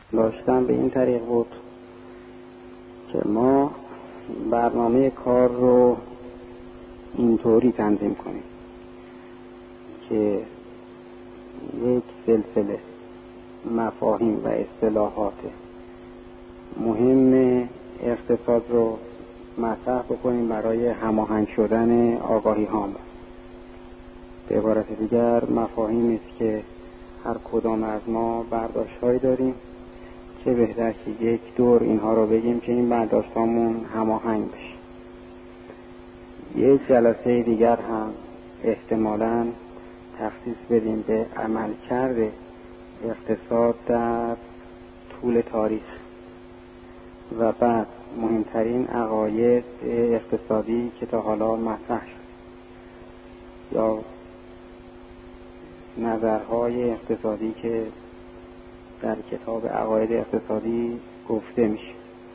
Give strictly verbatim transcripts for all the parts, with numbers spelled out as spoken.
داشتن به این طریق بود که ما برنامه کار رو اینطوری تنظیم کنیم که یک سلسله مفاهیم و اصطلاحات مهم اقتصاد رو مطرح بکنیم برای هماهنگ شدن آگاهی هامون. به عبارت دیگر مفاهیمی است که هر کدام از ما برداشت‌هایی داریم، چه بهتر که یک دور اینها رو بگیم که این برداشت‌هامون هماهنگ بشه. یک جلسه دیگر هم احتمالاً تخصیص بدیم به عملکرد اقتصاد در طول تاریخ و بعد مهمترین عقاید اقتصادی که تا حالا مطرح شد یا نظرهای اقتصادی که در کتاب عقاید اقتصادی گفته میشه.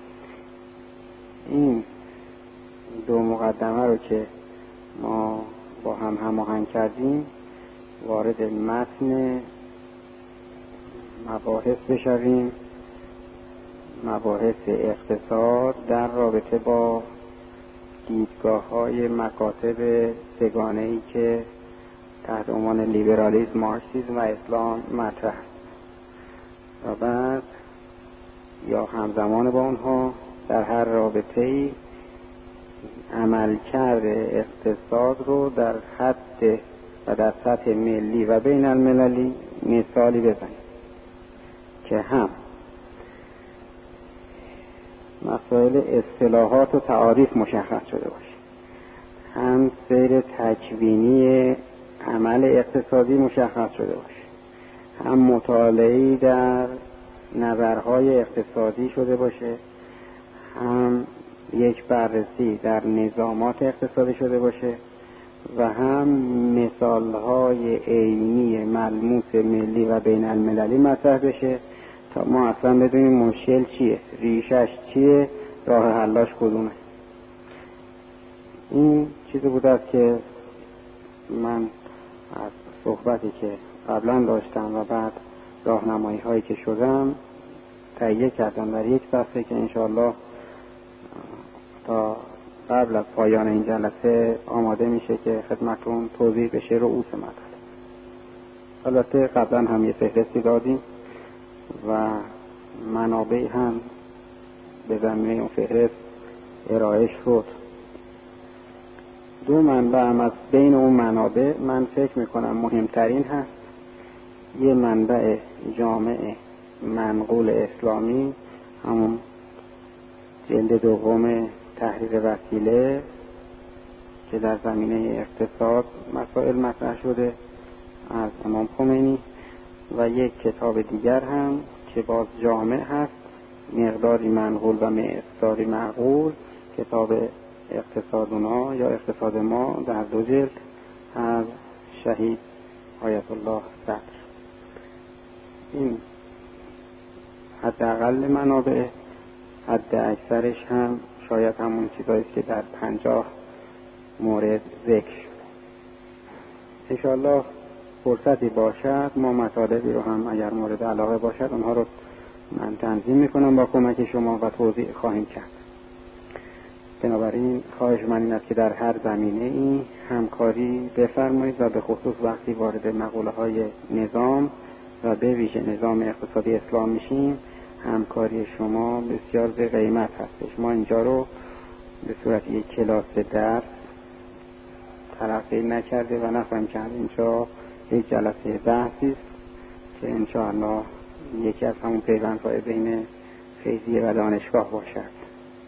این دو مقدمه رو که ما با هم هماهنگ کردیم وارد متن مباحث بشویم، مباحث اقتصاد در رابطه با دیدگاه‌های مکاتب سگانه‌ای که تحت عنوان لیبرالیسم، مارکسیسم و اسلام مطرح است و بعد یا همزمان با اونها در هر رابطه‌ای عملکرد اقتصاد رو در حد و در سطح ملی و بین المللی مثالی بزنیم که هم مسائل اصطلاحات و تعاریف مشخص شده باشه، هم سیر تکوینی عمل اقتصادی مشخص شده باشه، هم مطالعه‌ای در نظرهای اقتصادی شده باشه، هم یک بررسی در نظامات اقتصادی شده باشه و هم مثالهای عینی ملموس ملی و بین المللی مطرح بشه تا ما اصلا بدونیم مشکل چیه، ریشش چیه، راه حلش کدومه. این چیزی بود است که من از صحبتی که قبلا داشتم و بعد راهنمایی هایی که شدم تهیه کردم در یک صفحه که انشاءالله تا قبل از پایان این جلسه آماده میشه که خدمتون توضیح بشه رؤوس مطلب. البته قبلا هم یه فهرستی دادیم و منابع هم به زمینه اون فهرست ارائه شد. دو منبع هم از بین اون منابع من فکر میکنم مهمترین هست. یه منبع جامع منقول اسلامی، همون جلد دوم تحریر وسیله که در زمینه اقتصاد مسائل مطرح شده از امام خمینی، و یک کتاب دیگر هم که باز جامع هست، مقداری منقول و مقداری معقول، کتاب اقتصادنا یا اقتصاد ما در دو جلد از شهید آیت الله صدر. این حداقل منابع، حد اکثرش هم شاید همون چیزایی که در پنجاه مورد ذکر شد. انشاءالله فرصتی باشد ما مطالبی رو هم اگر مورد علاقه باشد اونها رو من تنظیم میکنم با کمک شما و توضیح خواهیم کرد. بنابراین خواهش من این است که در هر زمینه این همکاری بفرمایید و به خصوص وقتی وارد مقوله های نظام و به ویژه نظام اقتصادی اسلام میشیم همکاری شما بسیار به قیمت هستش. ما اینجا رو به صورت یک کلاس درس تلقی نکرده و نخواهیم کرد. اینجا یک جلسه بحثی است که انشاءالله یکی از همون پیوندهای بین فیضیه و دانشگاه باشد.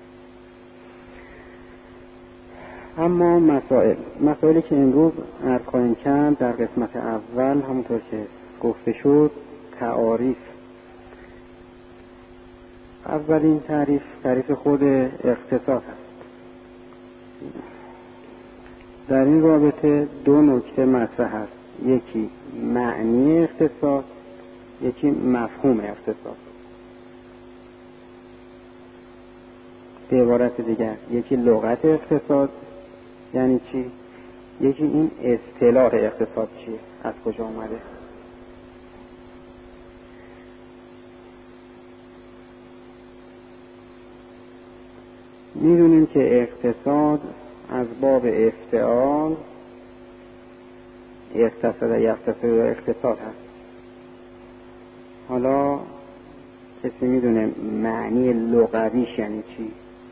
اما مسائل مسائلی که امروز عرض خواهیم کرد در قسمت اول همونطور که گفته شد تعاریف. اولین تعریف تعریف خود اقتصاد است. در این رابطه دو نکته مطرح است، یکی معنی اقتصاد، یکی مفهوم اقتصاد. به عبارت دیگر یکی لغت اقتصاد یعنی چی، یکی این اصطلاح اقتصاد چیه، از کجا اومده. میدونیم که اقتصاد از باب افتعال، اقتصاد یقتصد و اقتصاد هست. حالا کسی میدونه معنی لغویش یعنی چی؟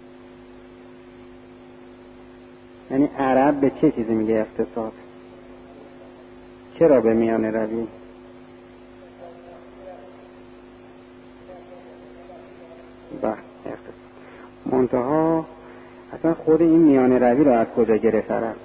یعنی عرب به چه چیزی میگه اقتصاد؟ چرا به میانه روی؟ بله اقتصاد. منتها اصلا خود این میانه روی رو از کجا گرفته عرب؟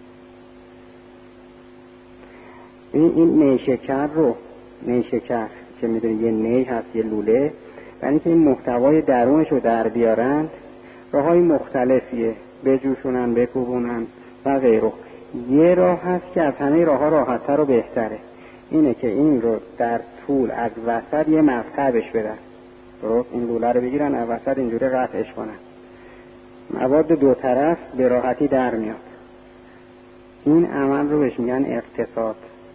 این این نیشکر رو، نیشکر که میدونی یه نی هست یه لوله، برای اینکه این محتوای درونش رو در بیارند راههای مختلفیه، بجوشونن بکوبونن و غیره. یه راه هست که از همه راه ها راحت‌تر و بهتره، اینه که این رو در طول از وسط یه مقطع بش بدن، درست این لوله رو بگیرن از وسط اینجوری قطعش کنن، مواد دو طرف به راحتی در میاد. این عمل رو بهش میگن اقتصاد.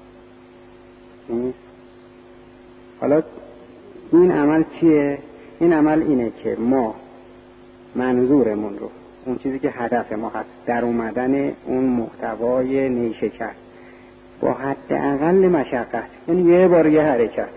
حالا این عمل چیه؟ این عمل اینه که ما منظورمون رو، اون چیزی که هدف ما هست، در اومدن اون محتوای نیشکر با حداقل مشقت، یعنی یه بار یه حرکت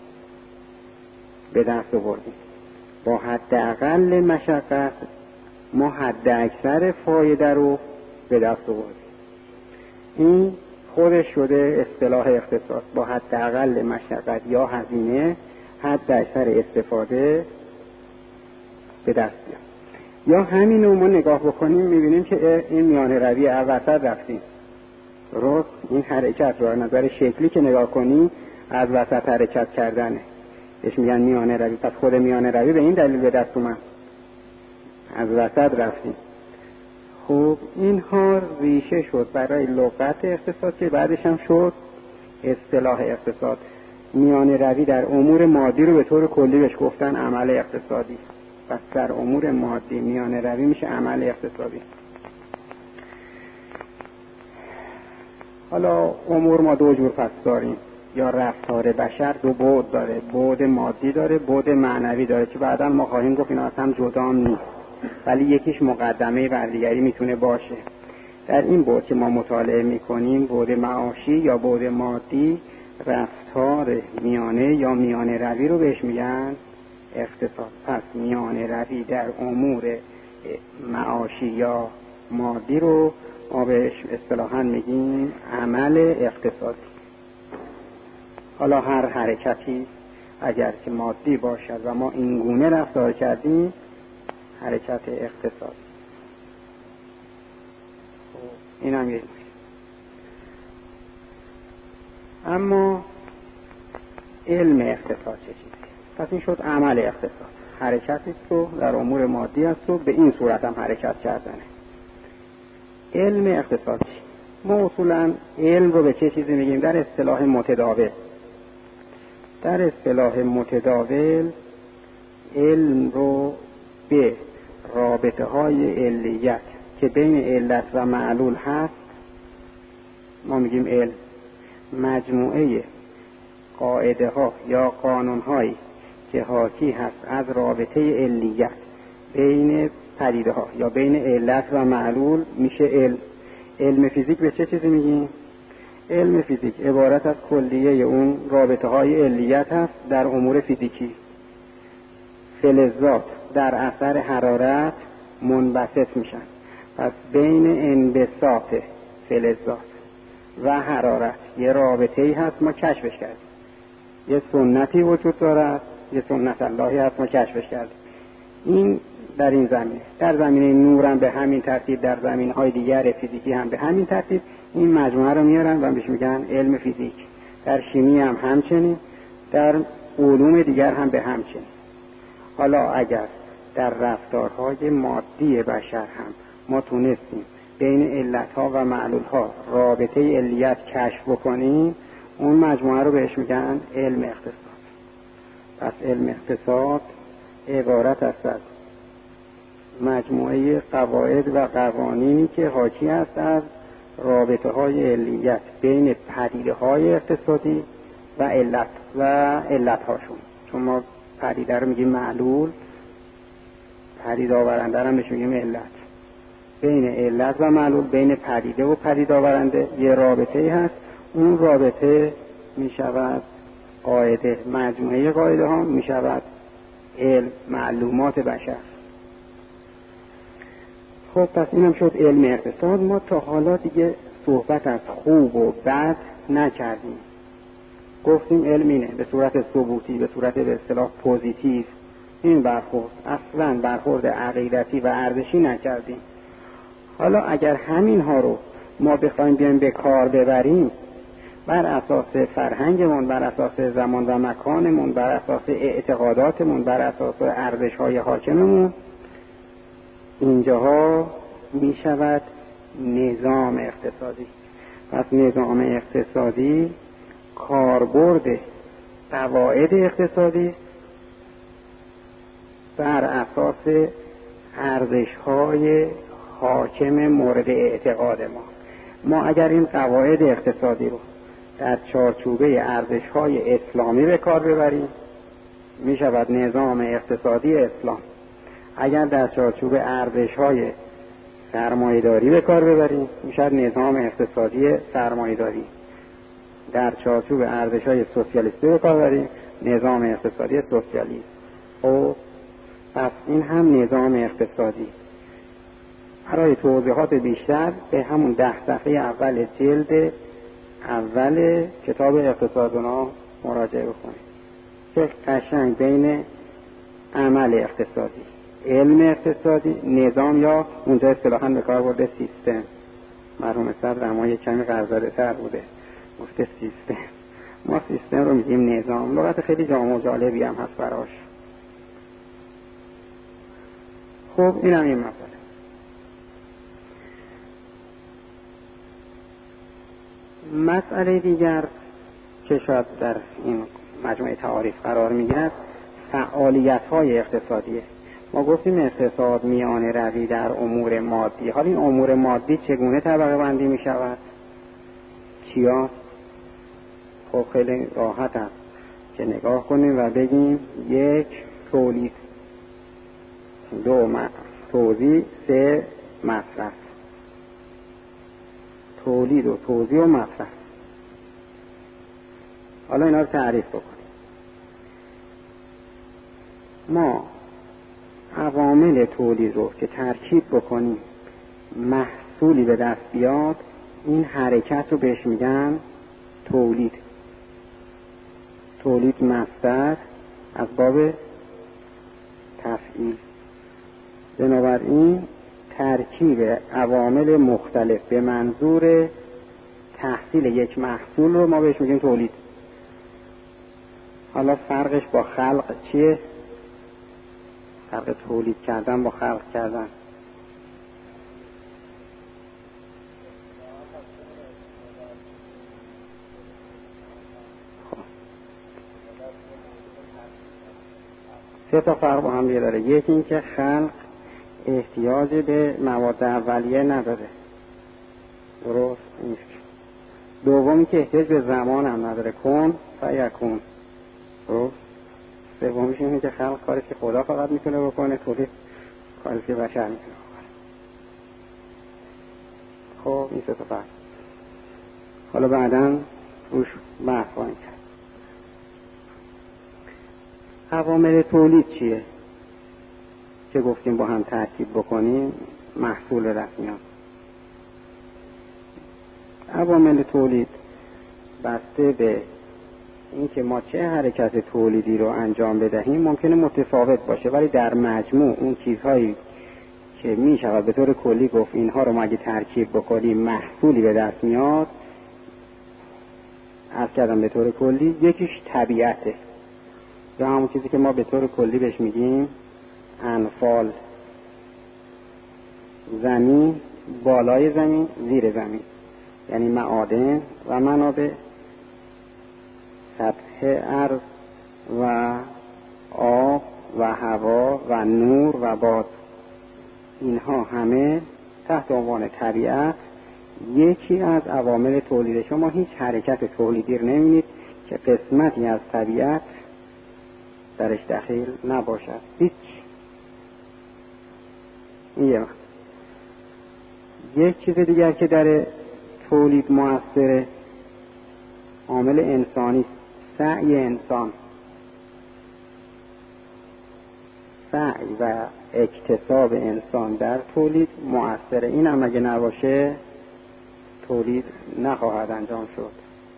به دست آوردیم، با حداقل مشقت ما حد اکثر فایده رو به دست آوردیم. این خودش شده اصطلاح اقتصاد، با حداقل مشقت یا هزینه حد اکثر استفاده به دست بیاد. یا همین رو ما نگاه بکنیم میبینیم که این میانه روی وسط رفتیم، درست این حرکت رو از نظر شکلی که نگاه کنی از وسط حرکت کردنه، بهش میگن میانه روی. پس خود میانه روی به این دلیل به دست اومد، از وسط رفتیم. خب اینها ریشه شد برای لغت اقتصاد که بعدش هم شد اصطلاح اقتصاد. میانه روی در امور مادی رو به طور کلی بهش گفتن عمل اقتصادی. پس در امور مادی میانه روی میشه عمل اقتصادی. حالا امور ما دو جور پس داریم، یا رفتار بشر دو بعد داره، بعد مادی داره، بعد معنوی داره که بعدا ما خواهیم گفت اینا از هم جدا نیست، ولی یکیش مقدمه بر دیگری میتونه باشه. در این بعد که ما مطالعه میکنیم، بعد معاشی یا بعد مادی، رفتار میانه یا میانه روی رو بهش میگن اقتصاد. پس میانه روی در امور معاشی یا مادی رو ما بهش اصطلاحاً میگیم عمل اقتصادی. حالا هر حرکتی اگر که مادی باشد و ما این گونه رفتار کردیم حرکت اقتصادی. این هم یک. اما علم اقتصاد چه چیزی؟ پس این شد عمل اقتصاد، حرکتی است و در امور مادی است و به این صورت هم حرکت کردنه. علم اقتصاد چی؟ ما اصولا علم رو به چه چیزی میگیم؟ در اصطلاح متداول. در اصطلاح متداول علم رو به رابطه های علیت که بین علت و معلول هست ما میگیم علم. مجموعه قاعده ها یا قانون هایی که حاکی هست از رابطه علیت بین پدیده ها یا بین علت و معلول میشه علم. علم فیزیک به چه چیزی میگیم؟ علم فیزیک عبارت از کلیه اون رابطه های علیت هست در امور فیزیکی. فلزات در اثر حرارت منبسط میشن، پس بین انبساط فلزات و حرارت یه رابطه ای هست ما کشفش کردیم. یه سنتی وجود دارد، یه سنت اللهی هست ما کشفش کردیم. این در این زمینه. در زمینه نور هم به همین ترتیب، در زمینه‌های دیگر فیزیکی هم به همین ترتیب این مجموعه رو میارن و بهش میگن علم فیزیک. در شیمی هم همچنین، در علوم دیگر هم به همچنین. حالا اگر در رفتارهای مادی بشر هم ما تونستیم بین علتها و معلولها رابطه علیت کشف بکنیم، اون مجموعه رو بهش میگن علم اقتصاد. پس علم اقتصاد عبارت است از مجموعه قواعد و قوانینی که حاکی است از رابطه های علیت بین پدیده های اقتصادی و علت و علت هاشون. چون ما پدیده رو میگیم معلول، پدید آورنده هم بهش میگیم علت. بین علت و معلول، بین پدیده و پدید آورنده یه رابطه ای هست. اون رابطه می شود قاعده، مجموعه قاعده ها می شود علم، معلومات بشر. خب پس اینم شد علم اقتصاد. ما تا حالا دیگه صحبت از خوب و بد نکردیم. گفتیم علم اینه به صورت ثبوتی، به صورت به اصطلاح پوزیتیو. این برخورد اصلا برخورد عقیدتی و ارزشی نکردیم. حالا اگر همین ها رو ما بخوایم بیایم به کار ببریم بر اساس فرهنگمون، بر اساس زمان و مکانمون، بر اساس اعتقاداتمون، بر اساس ارزش‌های حاکممون، اینجاها می شود نظام اقتصادی. پس نظام اقتصادی کاربرد قواعد اقتصادی بر اساس ارزش‌های حاکم مورد اعتقاد ما. ما اگر این قواعد اقتصادی رو در چارچوبه ارزش‌های اسلامی به کار ببریم می شود نظام اقتصادی اسلام. اگر در چارچوب ارزش‌های سرمایه‌داری به کار ببریم می شود نظام اقتصادی سرمایه‌داری. در چارچوب ارزش‌های سوسیالیستی به کار ببریم نظام اقتصادی سوسیالیست. خب پس این هم نظام اقتصادی. برای توضیحات بیشتر به همون ده صفحه اول جلد اول کتاب اقتصادنا مراجعه بکنید که قشنگ بین عمل اقتصادی، علم اقتصادی، نظام یا اونجا اصطلاحاً به کار برده سیستم. مرحوم صدر اما یک کمی قرض‌زده تر بوده گفته سیستم. ما سیستم رو میگیم نظام. لغت خیلی جامع و جالبی هم هست براش. خب این هم این مسئله. مسئله دیگر که شاید در این مجموعه تعاریف قرار میگیرد فعالیت‌های اقتصادیه. ما گفتیم اقتصاد میانه روی در امور مادی. حالا این امور مادی چگونه طبقه بندی می شود؟ چیا؟ خب خیلی راحت است که نگاه کنیم و بگیم یک تولید، دو توزیع، سه مصرف. تولید و توزیع و مصرف. حالا اینا رو تعریف بکنیم. ما عوامل تولید رو که ترکیب بکنیم محصولی به دست بیاد، این حرکت رو بهش میگن تولید. تولید مصدر از باب تفعیل. بنابراین ترکیب عوامل مختلف به منظور تحصیل یک محصول رو ما بهش میگیم تولید. حالا فرقش با خلق چیه؟ فرق تولید کردن با خلق کردن. خب سه تا فرق با هم دیگه داره. یکی این که خلق احتیاج به مواد اولیه نداره، درست نیست. دومی که احتیاج به زمان هم نداره، کن فیکون، درست. سومیش اینه که خلق کاری که خدا فقط میتونه بکنه، تولید کاری که بشر میتونه بکنه. خب این سه تا فرق. حالا بعداً روش بحث خواهیم کرد. عوامل تولید چیه که گفتیم با هم ترکیب بکنیم محصول دست میاد؟ عوامل تولید بسته به اینکه ما چه حرکت تولیدی رو انجام بدهیم ممکنه متفاوت باشه، ولی در مجموع اون چیزهایی که می شود به طور کلی گفت اینها رو ما اگه ترکیب بکنیم محصولی به دست میاد، عرض کردم به طور کلی یکیش طبیعته، یا همون چیزی که ما به طور کلی بهش میگیم انفال. زمین، بالای زمین، زیر زمین، یعنی معادن و منابع، سطح ارض و آب و هوا و نور و باد، اینها همه تحت عنوان طبیعت یکی از عوامل تولیده. شما هیچ حرکت تولیدی رو نمی‌بینید که قسمتی از طبیعت درش دخیل نباشد. هیچ. این یه معنی. یک چیز دیگر که در تولید مؤثره عامل انسانی، سعی انسان، سعی و اکتساب انسان در تولید مؤثره. این هم اگه نباشه تولید نخواهد انجام شد.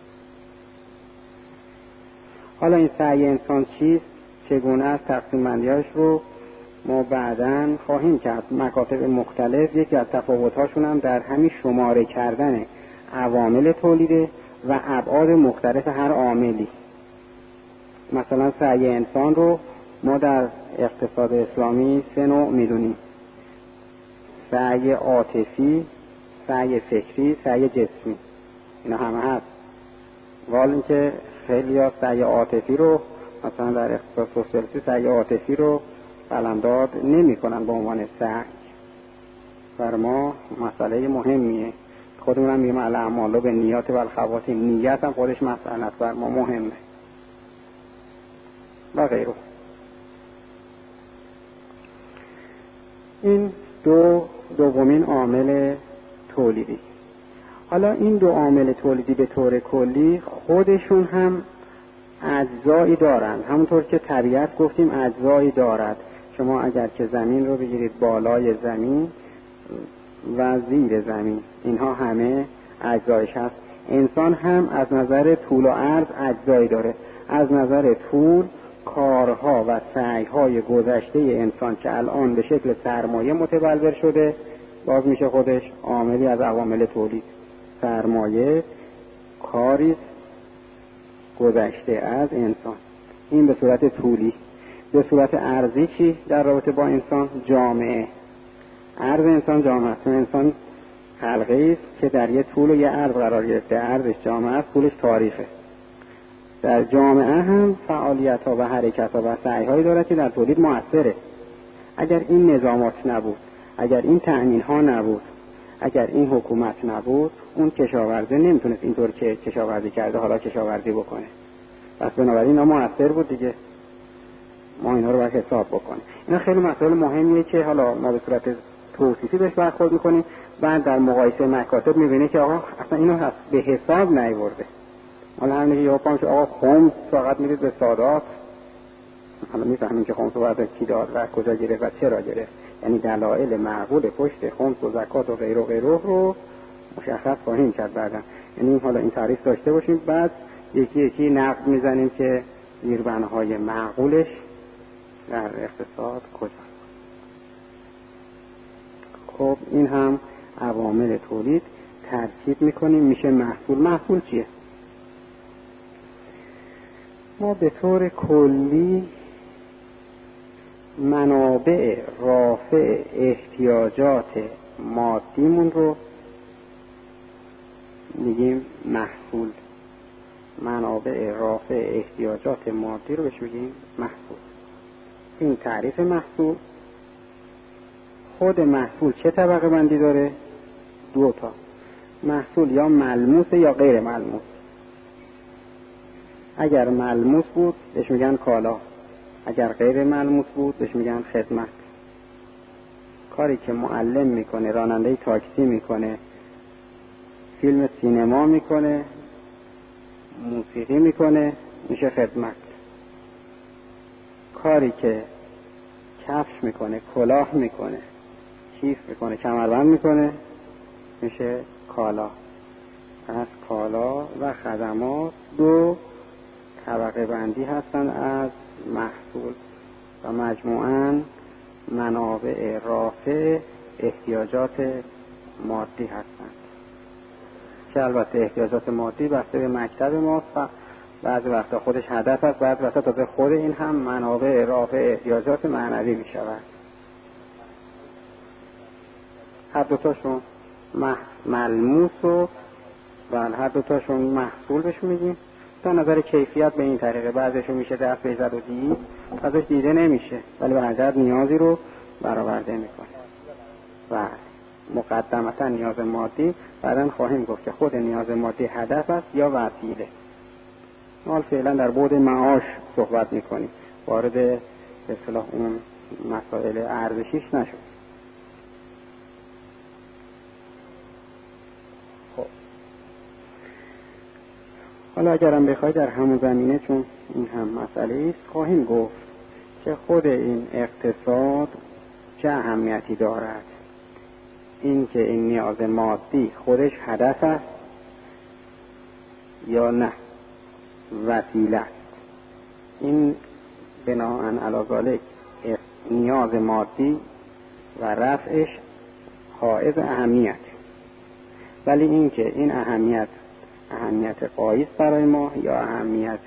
حالا این سعی انسان چیست؟ چگونه است؟ تقسیم بندی‌هاش رو ما بعداً خواهیم کرد. مکاتب مختلف یکی از تفاوت‌هاشون هم در همین شماره کردن عوامل تولیده و ابعاد مختلف هر عاملی. مثلا سعی انسان رو ما در اقتصاد اسلامی سه نوع می‌دونیم: سعی عاطفی، سعی فکری، سعی جسمی. اینا همه هست. ولی اینکه خیلی ها سعی عاطفی رو مثلا در اقتصاد سوسیالیستی سعی عاطفی رو قلمداد نمی کنن به عنوان سعی. بر ما مسئله مهمیه. خودمون هم میگیم الاعمال بالنیات و الخواتیم. نیت هم خودش مسئله است، بر ما مهمه و غیره. این دو دومین عامل تولیدی. حالا این دو عامل تولیدی به طور کلی خودشون هم اجزایی دارند. همونطور که طبیعت گفتیم اجزایی دارد. شما اگر که زمین رو بگیرید، بالای زمین و زیر زمین، اینها همه اجزایش هست. انسان هم از نظر طول و عرض اجزایی داره. از نظر طول کارها و سعیهای گذشته انسان که الان به شکل سرمایه متبلور شده باز میشه خودش عاملی از عوامل تولید. سرمایه کاری گذشته از انسان. این به صورت طولی. به صورت عرضی چی در رابطه با انسان؟ جامعه. عرض انسان جامعه است. انسان حلقه‌ای است که در یه طول و یه عرض قرار گرفته. عرضش جامعه است، طولش تاریخه. در جامعه هم فعالیت‌ها و حرکت‌ها و سعی‌هایی دارد که در تولید مؤثره. اگر این نظامات نبود، اگر این تأمین‌ها نبود، اگر این حکومت نبود، اون کشاورزه نمیتونست اینطور که کشاورزی کرده حالا کشاورزی بکنه. پس بنابراین اینا مؤثر بود دیگه. ما اینا رو باید حساب بکنیم. اینا خیلی مسائل مهمیه که حالا ما به صورت توصیفی بهش برخورد میکنیم. بعد در مقایسه مکاتب میبینه که آقا اصلا اینو به حساب نیورده. حالا همین که یهو پامش آقا خمس فقط میرید به سادات. حالا میفهمیم که خمس رو باید کی داد و کجا گرفت و چرا گرفت. یعنی دلایل معقول پشت خمس و زکات و غیره و غیره رو مشخص خواهیم کرد بعدا. یعنی حالا این تعریف داشته باشیم، بعد یکی یکی نقد میزنیم که زیربناهای معقولش در اقتصاد کجاست. خب این هم عوامل تولید ترکیب میکنیم میشه محصول. محصول چیه؟ ما به طور کلی منابع رافع احتیاجات مادیمون رو میگیم محصول. منابع رافع احتیاجات مادی رو بهش میگیم محصول. این تعریف محصول. خود محصول چه طبقه بندی داره؟ دو تا. محصول یا ملموس یا غیر ملموس. اگر ملموس بود بهش میگن کالا، اگر غیر ملموس بود بهش میگن خدمت. کاری که معلم میکنه، راننده تاکسی میکنه، فیلم سینما میکنه، موسیقی میکنه، میشه خدمت. کاری که کفش میکنه، کلاه میکنه، کیف میکنه، کمربند میکنه، میشه کالا. پس کالا و خدمات دو طبقه بندی هستن از محصول و مجموعاً منابع رافع احتیاجات مادی هستند که البته احتیاجات مادی بسته به مکتب ماست و بعضی وقتا خودش هدف است، بعضی وقتا تازه خود این هم منابع رافع احتیاجات معنوی می شود. هر دوتاشون ملموس و بله هر دوتاشون محصول بهش میگیم. تا نظر کیفیت به این طریقه بعضیشون میشه دست بیزد و دید، ازش دیده نمیشه ولی به هر نیازی رو برآورده میکنه. و مقدمتا نیاز مادی، بعداً خواهیم گفت که خود نیاز مادی هدف است یا وسیله. حال فعلا در بعد معاش صحبت میکنیم، وارد به اصطلاح اون مسائل ارزشیش نشد. حالا اگرم بخوای در همون زمینه، چون این هم مسئله است، خواهیم گفت که خود این اقتصاد چه اهمیتی دارد. این که این نیاز مادی خودش هدف است یا نه وسیله است. این بناهن علی ذالک نیاز مادی و رفعش حائز اهمیت، ولی این که این اهمیت اهمیت قایز برای ما یا اهمیت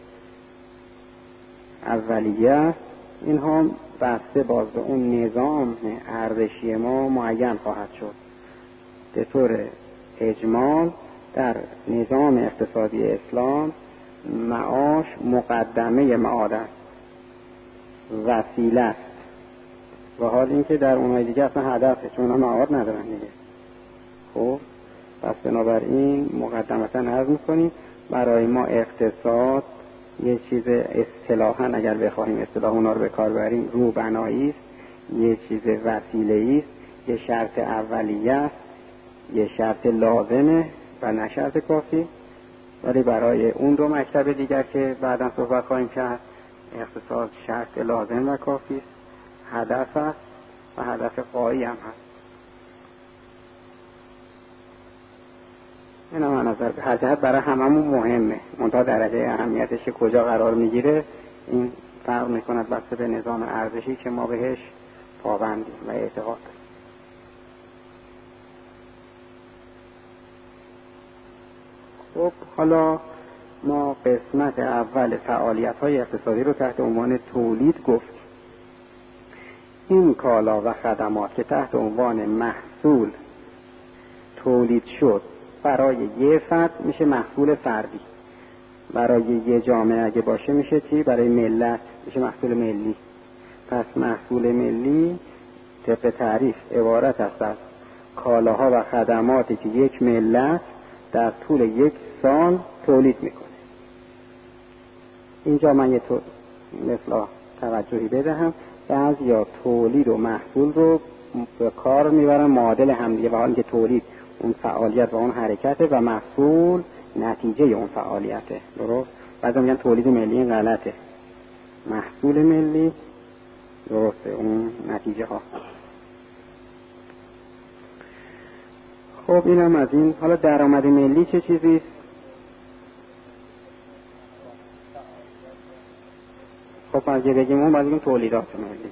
اولیه است، اینها بسته باز به اون نظام ارزشی ما معین خواهد شد. به طور اجمال در نظام اقتصادی اسلام معاش مقدمه معاد است، وسیله است، و حال اینکه در اونهای دیگه اصلا هدفه، چون اونها معاد ندارن دیگه. خب پس بنابراین مقدمتا عرض میکنیم برای ما اقتصاد یه چیز اصطلاحاً اگر بخواهیم اصطلاح اونا رو به کار بریم روبنایی است، یه چیز وسیله است، یه شرط اولیه است، یه شرط لازمه و نه شرط کافی. ولی برای اون دو مکتب دیگر که بعداً صحبت خواهیم کرد، اقتصاد شرط لازم و کافی است، هدف است و هدف غایی هم هست. این هم نظر به هر جهت برای هممون مهمه، منتها درجه اهمیتش کجا قرار میگیره این فرق میکند بسته به نظام ارزشی که ما بهش پابندیم و اعتقاد. خب حالا ما قسمت اول فعالیت های اقتصادی رو تحت عنوان تولید گفتیم. این کالا و خدمات که تحت عنوان محصول تولید شد برای یه فرد میشه محصول فردی، برای یه جامعه اگه باشه میشه چی؟ برای ملت میشه محصول ملی. پس محصول ملی طبق تعریف عبارت است از کالاها و خدماتی که یک ملت در طول یک سال تولید میکنه. اینجا من یه تو مثلا توجهی بدهم، بعضیا تولید و محصول رو به کار میبرن معادل همدیگه، و حالی که تولید اون فعالیت و اون حرکته و محصول نتیجه اون فعالیته. درست؟ بعضی میگن تولید ملی غلطه، محصول ملی درسته، اون نتیجه ها. خب اینم از این. حالا درآمد ملی چه چیزی است؟ خب اگه بگیم اون باید بگیم تولیدات ملی.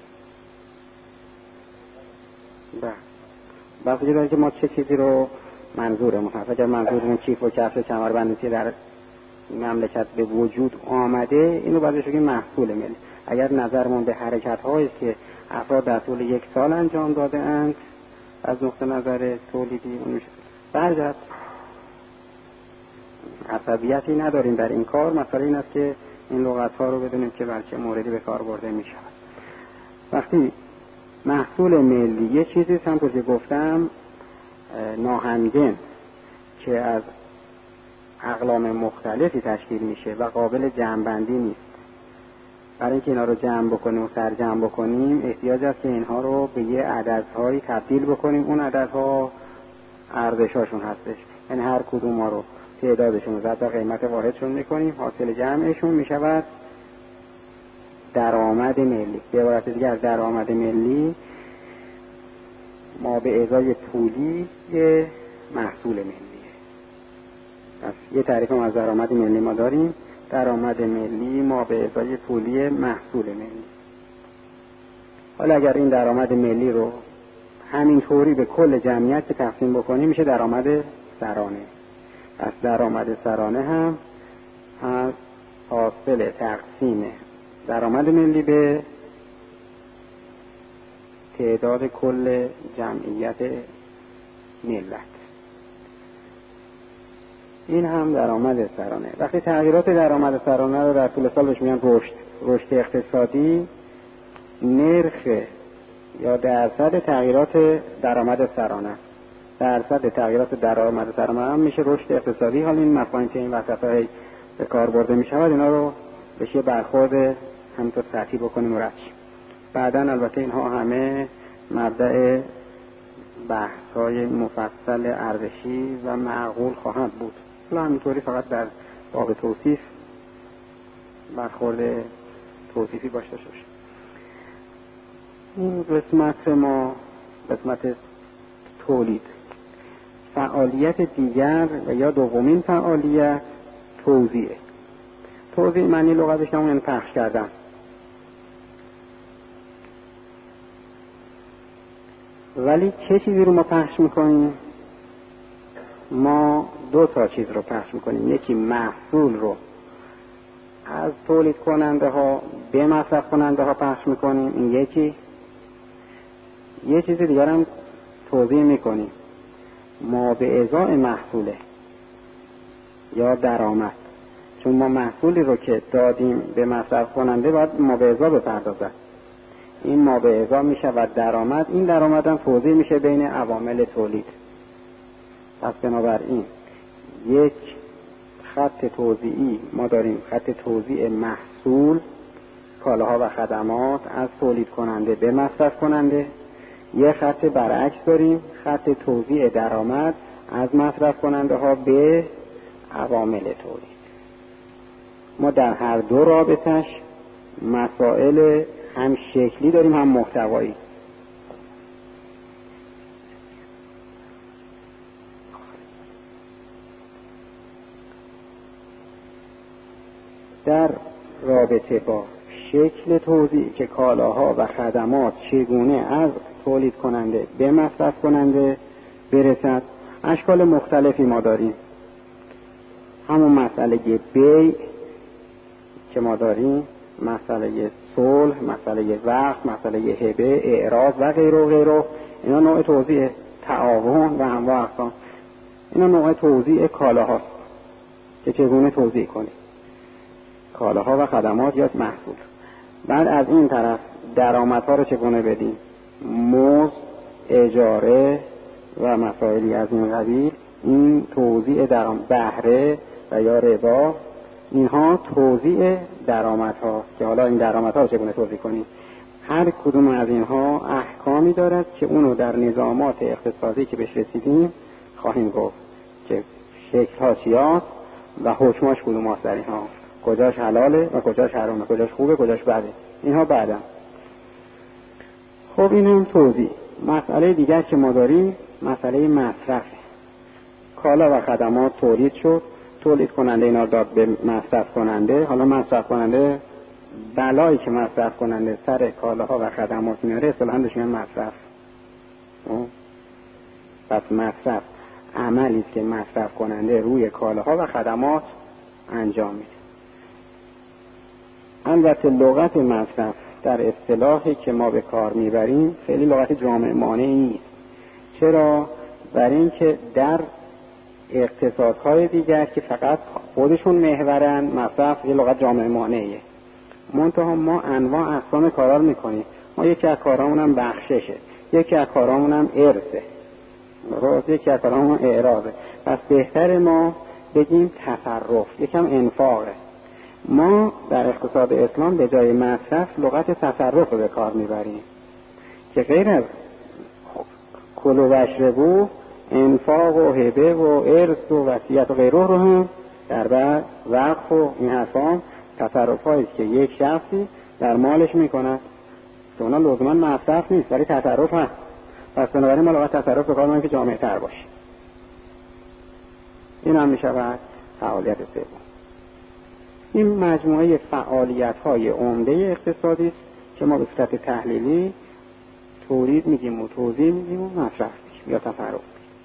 بله. بقیه داره که ما چه چیزی رو منظورمون هست. اگر منظورمون کیف و کفش کمربندی که در مملکت به وجود آمده، اینو باید بگیم محصول ملی. اگر نظرمون به حرکت هایی که افراد در طول یک سال انجام داده اند از نقطه نظر تولیدی، اون میشه. برجت عصبیتی نداریم در این کار. مسئله این است که این لغت ها رو بدونیم که بر چه موردی به کار برده می شود. وقتی محصول ملی یه چیزی هم که گفتم ناهمگن که از اقلام مختلفی تشکیل میشه و قابل جمع‌بندی نیست. برای اینکه اینا رو جمع بکنیم و سرجمع بکنیم احتیاج است که اینها رو به یه عددهایی تبدیل بکنیم. اون عددها ارزشاشون هستش، یعنی هر کدوم ما رو تعدادشون رو ضرب قیمت واحدشون میکنیم، حاصل جمعشون میشود درآمد ملی. به عبارت دیگر درآمد ملی ما به ازای پولی یه محصول ملیه. پس یه تعریف هم از درآمد ملی ما داریم، درآمد ملی ما به ازای پولی محصول ملی. حالا اگر این درآمد ملی رو همینطوری به کل جمعیت که تقسیم بکنیم میشه درآمد سرانه. پس درآمد سرانه هم از حاصل تقسیم درآمد ملی به تعداد کل جمعیت ملت. این هم درآمد سرانه. وقتی تغییرات درآمد سرانه رو در طول سال بهش میگن رشد، رشد اقتصادی، نرخ یا درصد تغییرات درآمد سرانه، درصد تغییرات درآمد سرانه هم میشه رشد اقتصادی. حالا این مفاهیم که این وسط‌های به کار برده میشود اینا رو بشه برخورد همینطور سطحی بکنیم و رد شیم. بعداً البته اینها همه مبدأ بحث‌های مفصل ارزشی و معقول خواهد بود. حالا همینطوری فقط در باب توصیف برخورد توصیفی باشه شد. این قسمت ما قسمت تولید. فعالیت دیگر و یا دومین فعالیت توزیع. توزیع معنی لغتش همون پخش کردن. ولی چه چیزی رو ما پخش میکنیم؟ ما دو تا چیز رو پخش میکنیم. یکی محصول رو از تولید کننده ها به مصرف کننده ها پخش میکنیم. این یکی. یه چیز دیگر هم توزیع میکنیم، ما به ازای محصوله یا درآمد. چون ما محصولی رو که دادیم به مصرف کننده باید ما به ازا بپردازد. این ما به ازا میشه و درآمد. این درآمد هم توزیع میشه بین عوامل تولید. پس بنابراین یک خط توزیعی ما داریم، خط توزیع محصول کالاها و خدمات از تولید کننده به مصرف کننده. یه خط برعکس داریم، خط توزیع درآمد از مصرف کننده ها به عوامل تولید. ما در هر دو رابطش مسائل هم شکلی داریم هم محتوایی. در رابطه با شکل توزیع که کالاها و خدمات چگونه از تولید کننده به مصرف کننده برسد، اشکال مختلفی ما داریم. همون مسئله بیع که ما داریم، مسئله صلح، مسئله وقت، مسئله هبه، اعراض و غیره و غیره، اینا نوع توزیع. تعاون و انواع اقسام، اینا نوع توزیع کالاهاست که چگونه توزیع کنیم کالاها و خدمات یا محصول. بعد از این طرف درآمدها رو چگونه بدیم، مزد، اجاره و مسائلی از این قبیل. این توزیع درآمد، بهره و یا ربا، اینها توزیع درآمدها که حالا این درآمدها رو چگونه توزیع کنیم. هر کدوم از اینها احکامی دارد که اونو در نظامات اقتصادی که بهش رسیدیم خواهیم گفت که شکل‌ها چیاست و حکماش کدوم هاست در اینها، کجاش حلاله و کجاش حرامه، کجاش خوبه کجاش بده، اینها بعدا. خب این هم توزیع. مسئله دیگر که ما داریم مسئله مصرف. کالا و خدمات تولید شد، تولید کننده اینا داد به مصرف کننده. حالا مصرف کننده بلایی که مصرف کننده سر کالاها و خدمات میاره اصطلاحاً بهش میگن مصرف. پس مصرف عملی است که مصرف کننده روی کالاها و خدمات انجام میده. البته لغت مصرف در اصطلاحی که ما به کار میبریم خیلی لغت جامع مانعی نیست. چرا؟ برای اینکه در اقتصادهای دیگر که فقط خودشون محورن مصرف یه لغت جامع مانعیه. منتها ما انواع اقسام کارا رو میکنیم. ما یکی از کارامون هم بخششه، یکی از کارامون هم ارثه، راست، یکی از کارامون اعراضه. پس بهتر ما بگیم تصرف، یکم انفاقه. ما در اقتصاد اسلام به جای مصرف لغت تصرف رو به کار میبریم که غیر از کل و وشربو، انفاق و هبه و ارث و وصیت و غیره رو هم در بعد وقف و این حرفان تصرف هایی که یک شخصی در مالش میکند که اونا لزوما مصرف نیست ولی تصرف هست. پس بنابراین ما لغت تصرف به کار میبریم که جامع تر باشه. این هم میشود فعالیت سوم. این مجموعه فعالیت های عمده اقتصادی است که ما به صورت تحلیلی تولید میگیم و توزیع میگیم و مصرف میگیم یا تصرف.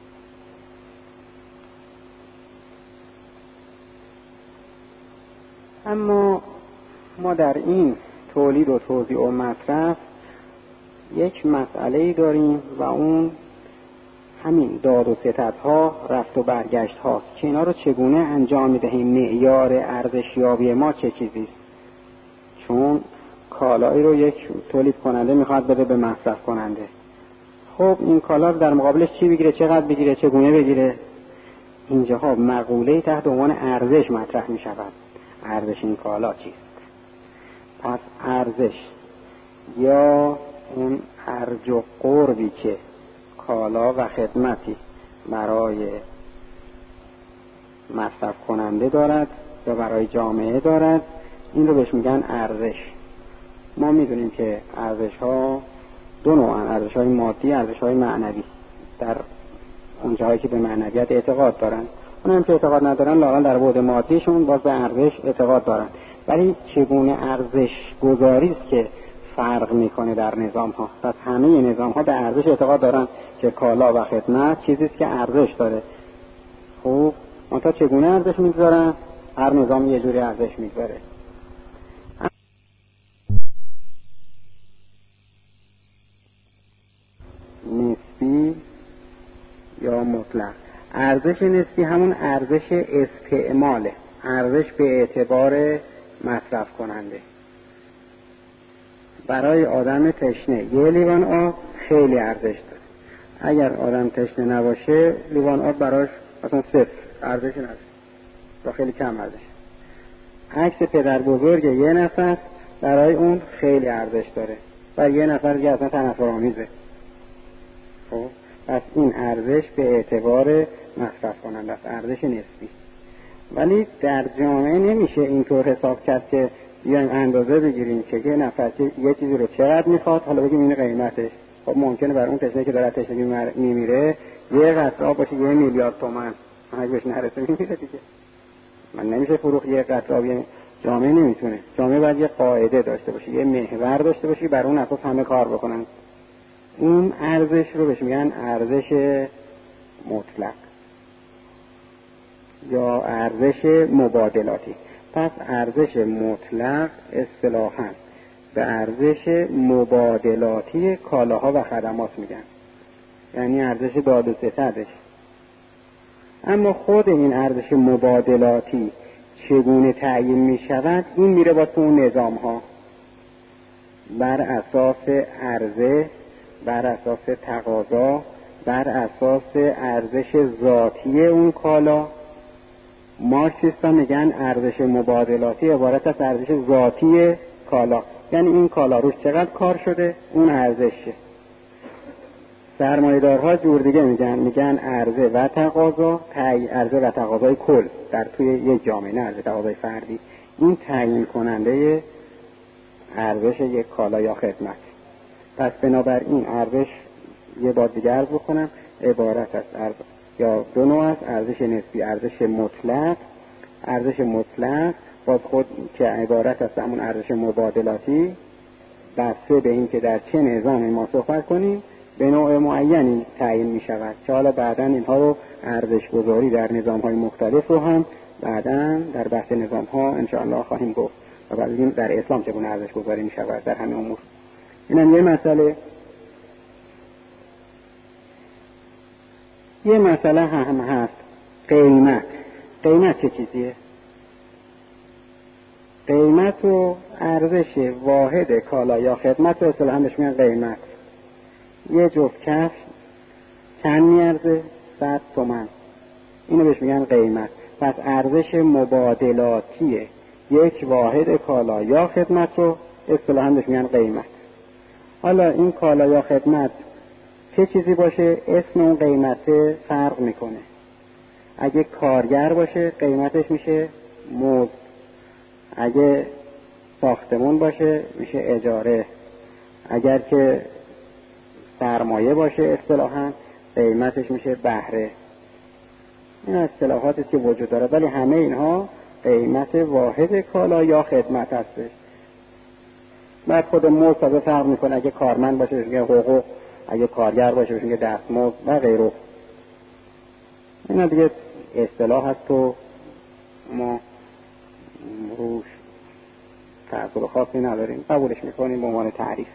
اما ما در این تولید و توزیع و مصرف یک مسئله داریم و اون همین داد و ستدها، رفت و برگشت هاست که اینا رو چگونه انجام میدهیم. معیار ارزشیابی ما چه چیزیست؟ چون کالایی رو یک تولید کننده میخواد بده به مصرف کننده. خب این کالا در مقابلش چی بگیره، چقدر بگیره، چگونه بگیره؟ اینجاها مقوله تحت عنوان ارزش مطرح میشود. ارزش این کالا چیست؟ پس ارزش یا اون ارج و قربی که کالا و خدمتی برای مصرف کننده دارد یا برای جامعه دارد، این رو بهش میگن ارزش. ما میدونیم که ارزش ها دو نوعن، ارزش های مادی، ارزش های معنوی. در اون جایی که به معنویت اعتقاد دارن، اونم که اعتقاد ندارن لااقل در بعد مادیشون باز به ارزش اعتقاد دارن. ولی چگونه ارزش گذاری است که فرق میکنه در نظام ها. پس همه نظام ها به ارزش اعتقاد دارن که کالا و خدمت چیزی است که ارزش داره. خب منتها چگونه ارزش میگذارن؟ هر نظام یه جوری ارزش میگذاره. نسبی یا مطلق. ارزش نسبی همون ارزش استعماله، ارزش به اعتبار مصرف کننده. برای آدم تشنه یه لیوان آب خیلی ارزش داره. اگر آدم تشنه نباشه لیوان آب براش مثلا صفر ارزشی نداره یا خیلی کم ارزش. عکس پدر بزرگ یه نفر برای اون خیلی ارزش داره، برای یه نفر دیگه اصلا تنفرآمیزه. خب پس این ارزش به اعتبار مصرف کننده است، ارزش نسبی. ولی در جامعه نمیشه اینطور حساب کرد که بیایم اندازه بگیریم که یه نفر یه چیزی رو چقدر میخواد حالا بگیم این قیمتش. خب ممکنه بر اون تشنه که داره تشنگی میمیره یه قطره آب باشه یه میلیارد تومان، اگه بهش نرسه میمیره دیگه. من نمیشه فروخت یه قطره آب. جامعه نمیتونه. جامعه باید یه قاعده داشته باشه، یه محور داشته باشه، بر اون اساس همه کار بکنن. اون ارزش رو بهش میگن ارزش مطلق یا ارزش مبادلاتی. پس ارزش مطلق اصطلاحاً به ارزش مبادلاتی کالاها و خدمات میگن، یعنی ارزش داد و ستدش. اما خود این ارزش مبادلاتی چگونه تعیین میشود؟ این میره با تو نظام ها بر اساس عرضه، بر اساس تقاضا، بر اساس ارزش ذاتی اون کالا. مارکسیستا میگن ارزش مبادلاتی عبارت از ارزش ذاتی کالا، یعنی این کالا روش چقدر کار شده اون ارزشه. سرمایه‌دارها جور دیگه میگن، میگن عرضه و تقاضا، تعیین عرضه و تقاضای کل در توی یک جامعه، نه عرضه تقاضای فردی. این تعیین کننده ارزش یک کالا یا خدمت. پس بنابراین ارزش یه بار دیگه عرض بکنم عبارت از ارزش یا دو نوع است، ارزش نسبی، ارزش مطلق. ارزش مطلق باز خود که عبارت است همون ارزش مبادلاتی، بسته به این که در چه نظامی ما صحبت کنیم به نوع معینی تعیین می شود، که حالا بعداً اینها رو ارزش گذاری در نظام های مختلف رو هم بعداً در بحث نظام ها انشاءالله خواهیم گفت و بعداً در اسلام چگونه ارزش گذاری می شود در همه امور. اینم یه مسئله. یه مسئله هم هست، قیمت. قیمت چه چیزیه؟ قیمت و ارزش واحد کالا یا خدمت رو اصطلاحاً بهش میگن قیمت. یه جفت کفش چند میارزه؟ صد تومن. اینو بهش میگن قیمت. پس ارزش مبادلاتی یک واحد کالا یا خدمت رو اصطلاحاً بهش میگن قیمت. حالا این کالا یا خدمت چه چیزی باشه اسم اون قیمت فرق میکنه. اگه کارگر باشه قیمتش میشه مزد، اگه ساختمون باشه میشه اجاره، اگر که سرمایه باشه اصطلاحاً قیمتش میشه بهره. این اصطلاحاتی که وجود داره، ولی همه اینها قیمت واحد کالا یا خدمت هستش. بعد خود مزد تازه فرق میکنه، اگه کارمند باشه میشه حقوق، اگه کارگر باشه میشه دستمزد و غیره. اینا دیگه اصطلاح هست و ما روش تعصب خاصی نداریم، قبولش میکنیم به عنوان تعریف.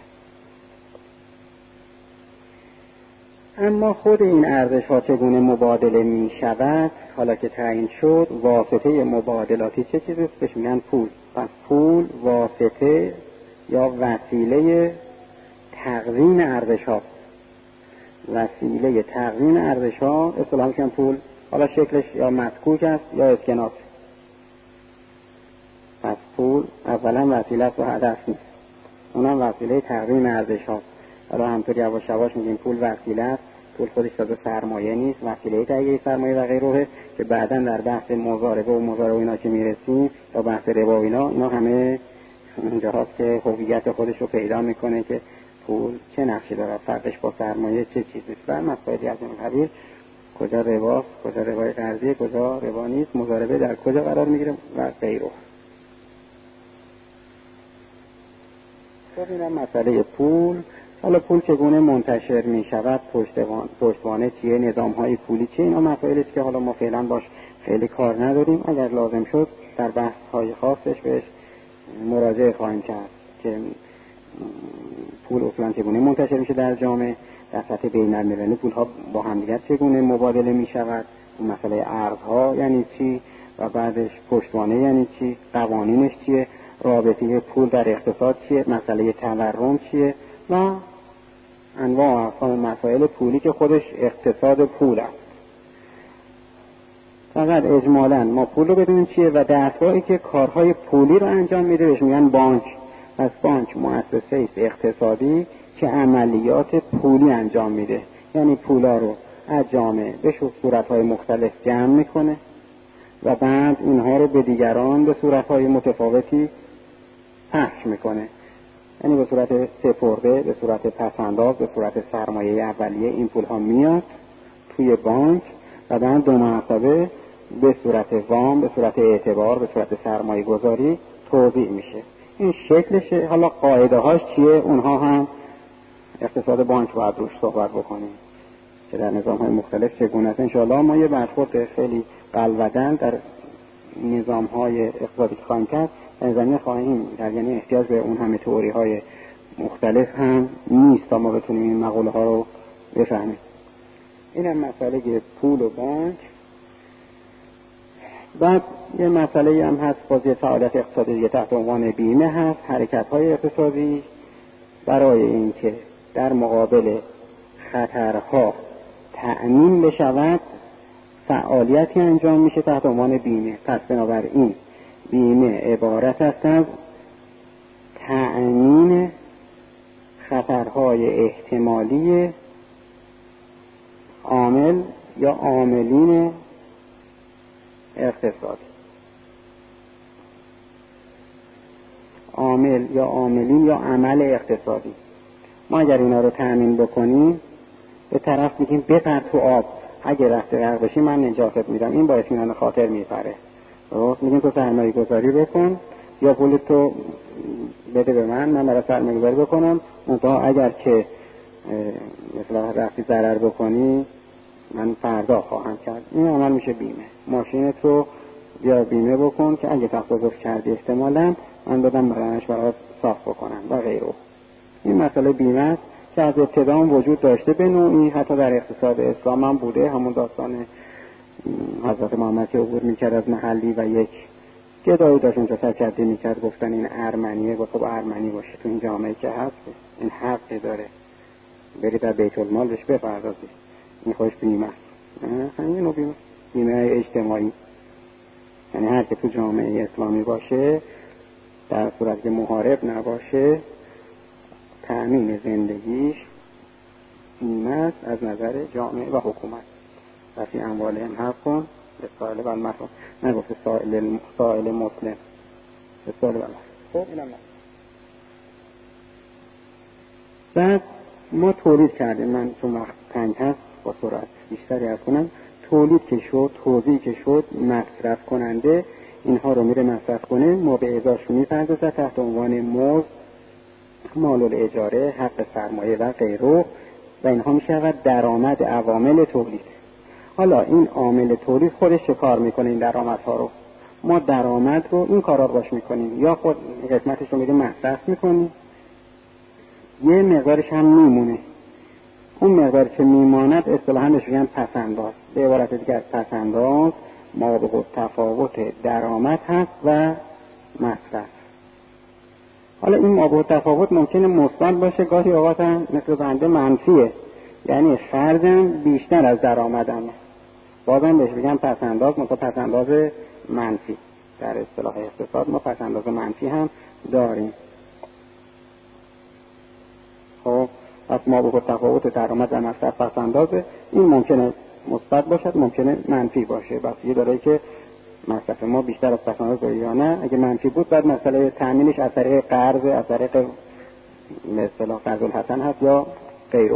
اما خود این ارزش ها چگونه مبادله می شود؟ حالا که تعیین شد واسطه مبادلاتی چه چیزی است؟ بهش میگن پول. پس پول واسطه یا وسیله تقویم ارزش هاست. وسیله تقویم ارزش ها اصطلاحاً میگن پول. حالا شکلش یا مسکوک است یا اسکناس. پس پول اولا وسیله است و هدف نیست، اونم وسیله تقویم ارزش هاست. حالا همطور یواش یواش میگیم پول وسیله است پول خودش تازه سرمایه نیست، وسیله تهیه سرمایه و غیره که بعداً در بحث مضاربه و مضاربه اینا که میرسیم تا بحث ربا و اینا اینا همه اونجا هست که هویت خودش رو پیدا میکنه که پول چه نقشی داره، فرقش با سرمایه چه چیزی است و مسائلی از این قبیل، کجا رباست، کجا ربای قرضی، کجا ربا نیست، مضاربه در کجا قرار میگیره و غیره. خب اینم مسئله پول. حالا پول چگونه منتشر می شود، پشتوانه چیه، نظام های پولی چیه، اینا مسائلی است که حالا ما فعلا باش خیلی کار نداریم. اگر لازم شد در بحث های خاصش بهش مراجعه خواهیم کرد که پول اصلا چگونه منتشر میشه در جامعه، در سطح بین المللی پول ها با همدیگر چگونه مبادله می شود، اون مسئله ارزها یعنی چی و بعدش پشتوانه یعنی چی، قوانینش چیه، رابطه پول در اقتصاد چیه، مسئله تورم چیه و انواع و اقسام مسائل پولی که خودش اقتصاد پول است. فقط اجمالاً ما پول رو بدونیم چیه و دستگاهی که کارهای پولی رو انجام میده بهش میگن بانک. پس بانک مؤسسه است اقتصادی که عملیات پولی انجام میده، یعنی پولا رو از جامعه به صورتهای مختلف جمع میکنه و بعد اینها رو به دیگران به صورتهای متفاوتی پخش میکنه، یعنی به صورت سپرده، به صورت پسنداز، به صورت سرمایه اولیه این پول ها میاد توی بانک و بعد دو مرتبه به صورت وام، به صورت اعتبار، به صورت سرمایه گذاری توزیع میشه. این شکلشه. حالا قاعده هاش چیه اونها هم اقتصاد بانک باید روش صحبت بکنیم که در نظام های مختلف چگونه است. انشاءالله ما یه برخورد خیلی قلبدن در نظام های اقتصادی که خواهیم کرد در زمینه خواهیم در، یعنی احتیاج به اون همه تئوری های مختلف هم نیست تا ما بتونیم این مقوله ها رو بفهمیم. این هم مسئله پول و بانک. بعد یه مسئله هم هست بازی فعالیت اقتصادی تحت عنوان بیمه هست. حرکت های اقتصادی برای اینکه در مقابل خطرها تأمین بشود فعالیتی انجام میشه تحت عنوان بیمه. پس بنابراین بیمه عبارت است از تأمین خطرهای احتمالی عامل یا عاملین اقتصادی، عامل یا عاملین یا عمل اقتصادی. ما اگر اینا رو تأمین بکنیم به طرف میگیم بپر تو آب، اگه رفته غرق بشی من نجاتت میدم، این با اطمینان خاطر میپره. درست میگیم تو سرمایه گذاری بکن یا پولت تو بده به من، من برای سرمایه گذاری بکنم، منتها اگر که مثلا رفتی ضرر بکنی من فردا خواهم کرد. این عمل میشه بیمه. ماشینت رو بیا بیمه بکن که اگه تصادف کردی احتمالاً من بدم برایش برات صاف بکنم و غیره. این مسئله بیمه است که از ابتدا وجود داشته به نوعی، حتی در اقتصاد اسلام هم بوده. همون داستان حضرت محمد که عبور میکرد از محلی و یک گدایی داشت اونجا سرکردی میکرد، گفتن این ارمنیه، گفت خب ارمنی باشه تو این جامعه که هست این حقی داره بری در بیت المال بهش بپردازی، این خودش بیمه است. همین نوع بیمه، بیمه اجتماعی، یعنی هر که تو جامعه اسلامی باشه در صورت که محارب نباشه تأمین زندگیش بیمه است از نظر جامعه و حکومت. وفی اموالهم حق للسائل والمحروم، نگفت سائل سائل مسلم، سائل والمحروم. خب اینم نه. بعد ما تولید کردیم، من چون وقت تنگ هست با سرعت بیشتری از کنم، تولید که شد، توزیع که شد، مصرف کننده اینها رو میره مصرف کنه، ما به ازاش میپردازه تحت عنوان مزد، مال الاجاره، حق سرمایه و غیره و اینها میشود درآمد عوامل تولید. حالا این عامل تولید خودش چه کار میکنه؟ این درآمدها رو ما درآمد رو این کارا رو باش میکنیم، یا خود قسمتش رو میره مصرف میکنیم، یه مقدارش هم میمونه. اون مقداری که میماند اصطلاحاً بهش میگن پس‌انداز. به عبارت دیگه از پس‌انداز ما به تفاوت درآمد هست و مصرف. حالا این ما تفاوت ممکنه مثبت باشه، گاهی اوقات هم مثل بنده منفیه، یعنی خرجم بیشتر از درآمدم، بازم بهش میگن پس‌انداز، مثلا پس‌انداز منفی. در اصطلاح اقتصاد ما پس‌انداز منفی هم داریم. خب پس ما به تفاوت درآمد و مصرف پس اندازه، این ممکنه مثبت باشد، ممکنه منفی باشه. بس یه داره که مصرف ما بیشتر از پس انداز یا نه. اگه منفی بود بعد مسئله تامینش از طریق قرض، از طریق به اصطلاح قرض الحسن هست یا غیره.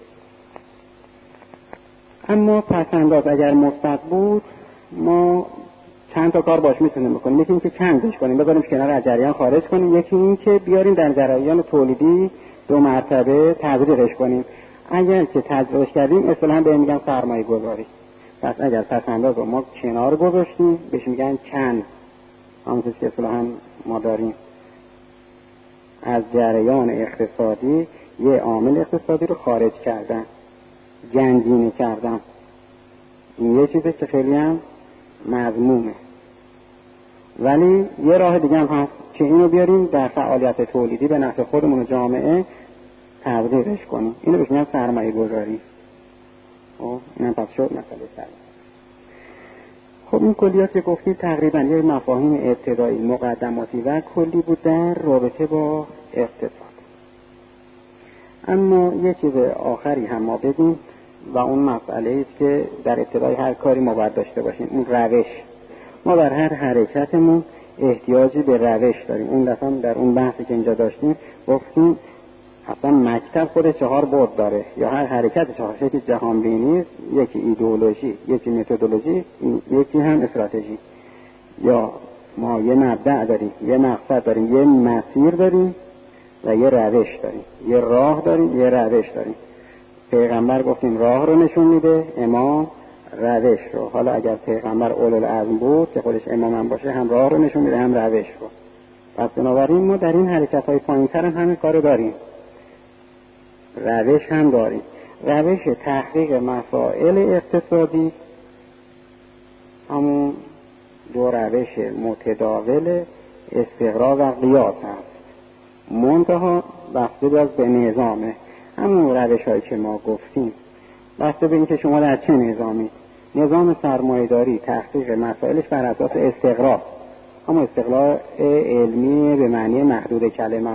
اما پس انداز اگر مثبت بود ما چند تا کار باش میتونیم بکنیم. یکی این که کمش کنیم، بذاریم کنار از جریان خارج کنیم. یکی این که بیاریم در جریان تولیدی دو مرتبه تزریقش کنیم. اگر که تزریقش کردیم اصطلاحاً به میگن سرمایه گذاری. پس اگر پس انداز رو ما کنار گذاشتیم بهش میگن چند، همونطور که اصطلاحاً ما داریم از جریان اقتصادی یه عامل اقتصادی رو خارج کردن، گنجینه کردن. این یه چیزه که خیلی هم مذمومه، ولی یه راه دیگه هم هست که اینو بیاریم در فعالیت تولیدی به نفع خودمون و جامعه تبدیلش کنیم. اینو بهش میگن سرمایه گذاری. خب اینم پس شد مسئله سرمایه. خب این کلیات که گفتیم تقریبا یه مفاهیم ابتدایی مقدماتی و کلی بود در رابطه با اقتصاد. اما یه چیز آخری هم ما بگیم و اون مسئله است که در ابتدای هر کاری ما باید داشته باشیم، اون روش. ما در هر حرکتمون احتیاجی به روش داریم. اون دفعه در اون بحثی که اینجا داشتیم گفتیم اصلا مکتب خود چهار بعد داره، یا هر حرکت چهار، یکی جهان بینی، یکی ایدئولوژی، یکی متدولوژی، یکی هم استراتژی. یا ما یه مبدأ داریم، یه مقصد داریم، یه مسیر داریم و یه روش داریم، یه راه داریم، یه روش داریم. پیغمبر گفتیم راه رو نشون میده، امام روش رو. حالا اگر پیغمبر اولوالعزم بود که خودش امام هم باشه، هم راه رو نشون میده هم روش رو. پس بنابراین ما در این حرکت های پایین تر هم همین کارو داریم، روش هم داریم. روش تحقیق مسائل اقتصادی همون دو روش متداول استقرا و قیاس هست، منتها بسته به نظامه. همون روش هایی که ما گفتیم بسته به این که شما در چه نظامی. نظام سرمایه‌داری تحقیق مسائلش بر اساس استقرا، اما استقرا علمی به معنی محدود کلمش.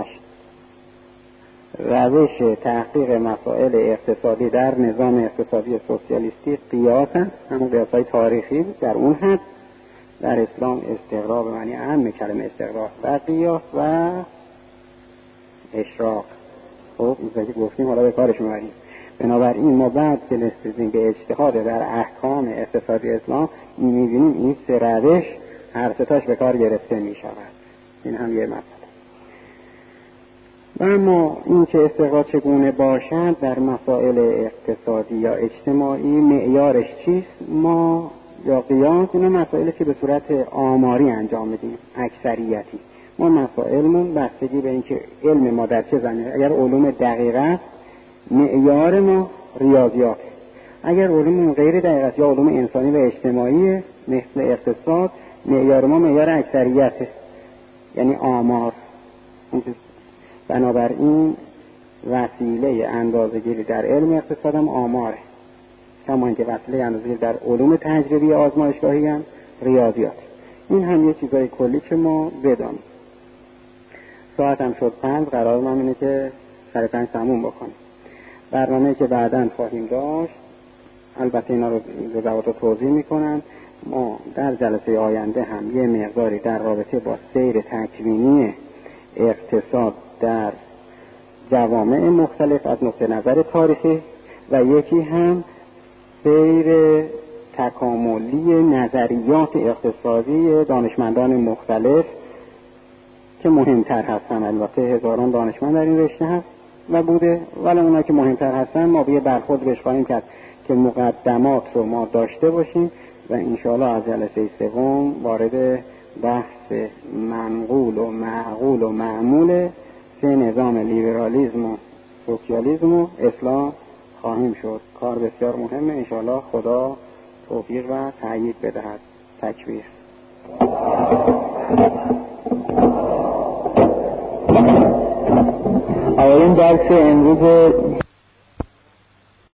روش تحقیق مسائل اقتصادی در نظام اقتصادی سوسیالیستی قیاس هست، همون قیاس های تاریخی در اون حد. در اسلام استقرا به معنی اهم کلمه استقرا و قیاس و اشراق. خب این که گفتیم حالا به کارش میبریم. بنابراین ما بعد که نستیزیم به اجتهاد در احکام اقتصادی اسلام میبینیم این سه روش هر ستاش به کار گرفته میشود. این هم یه مسئله. و اما این که استقرا چگونه باشد در مسائل اقتصادی یا اجتماعی، معیارش چیست، ما یا قیاس، اینا مسائلی که به صورت آماری انجام میدیم اکثریتی. ما مسائلمون بستگی به این که علم ما در چه زمینه. اگر علوم دقیقه معیار ما ریاضیات، اگر علوم غیر دقیقه یا علوم انسانی و اجتماعی مثل اقتصاد، معیار ما معیار اکثریته، یعنی آمار. بنابراین وسیله اندازه‌گیری در علم اقتصاد هم آماره، کما اینکه وسیله اندازه‌گیری در علوم تجربی آزمایشگاهی هم ریاضیات. این هم یه چیزای کلی که ما بدانیم. ساعت هم شد پنج، قرار من اینه که سر پنج تموم بکنیم. برنامه‌ای که بعداً خواهیم داشت البته اینا رو جزئیات توضیح میکنن. ما در جلسه آینده هم یه مقداری در رابطه با سیر تکوینی اقتصاد در جوامع مختلف از نقطه نظر تاریخی و یکی هم سیر تکاملی نظریات اقتصادی دانشمندان مختلف که مهمتر هستن. البته هزاران دانشمند در این رشته هست و بوده، ولی اونا که مهمتر هستن ما به برخورد بهش خواهیم کرد که مقدمات رو ما داشته باشیم و انشاءالله از جلسه سوم وارد بحث منقول و معقول و معمول سه نظام لیبرالیسم و سوسیالیسم و اسلام خواهیم شد. کار بسیار مهمه. انشاءالله خدا توفیق و تأیید بدهد. تکبیر. آقایان درس امروز